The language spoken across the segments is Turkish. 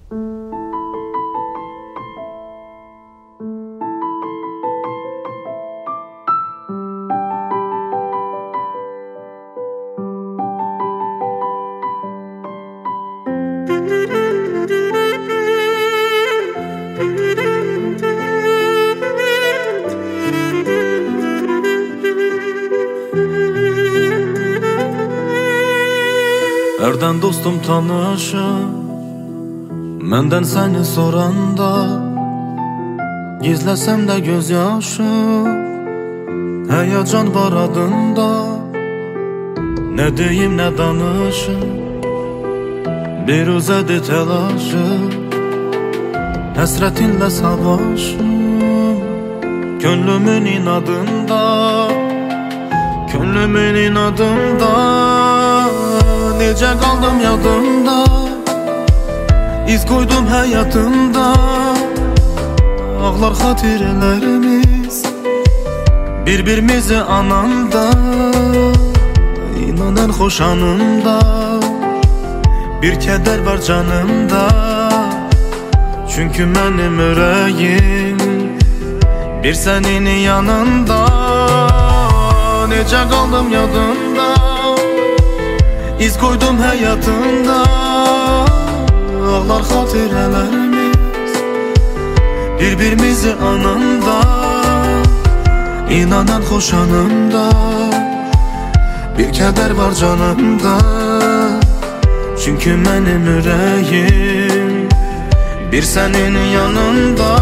Nereden dostum tanışır, menden seni soranda, gizlesem de gözyaşı, heyecan var adında. Ne diyeyim ne danışım, bir uzadı telaşı, hasretinle savaşım, gönlümün inadında, gönlümün inadında. Nece kaldım yadımda, iz koydum hayatımda. Ağlar hatirlerimiz, birbirimizi ananda. İnanan hoş anımda, bir keder var canımda. Çünkü benim yüreğim bir senin yanında. Nece kaldım yadımda, İz koydum hayatımda. Ağlar hatirlerimiz, birbirimizi ananda. İnanan hoş anımda, bir keder var canımda. Çünkü benim yüreğim bir senin yanında.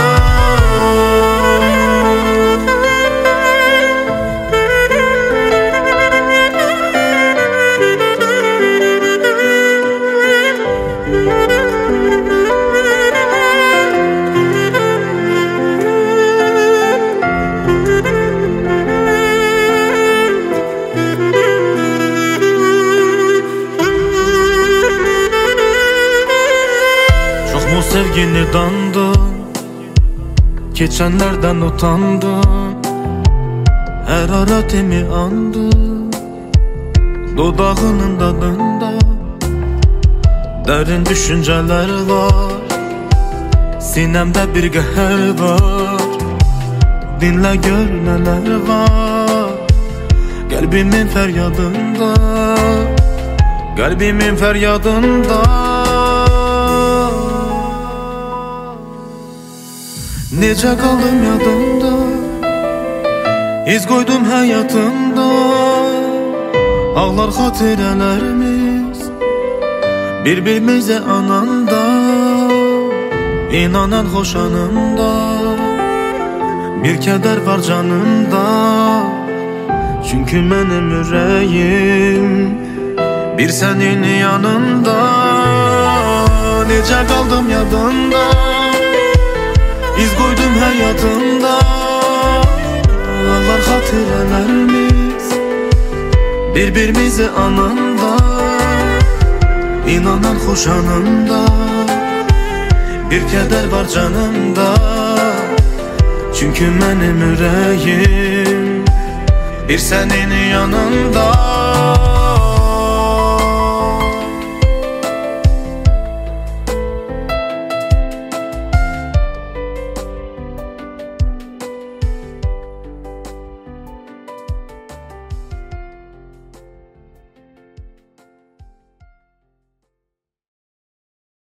Bu sevgini dandım, geçenlerden utandım. Her aratemi andım, dudağının tadında. Derin düşünceler var, sinemde bir geher var. Dinle gör neler var, kalbimin feryadında, kalbimin feryadında. Nece kaldım yadımda, iz koydum hayatımda. Ağlar hatirlerimiz, birbirimize ananda. İnanan hoş anımda, bir keder var canımda. Çünkü benim yüreğim bir senin yanında. Nece kaldım yadımda, İz koydum hayatımda. Ağlar hatirlerimiz, birbirimizi ananda. İnanan hoş anımda, bir keder var canımda. Çünkü benim yüreğim bir senin yanında.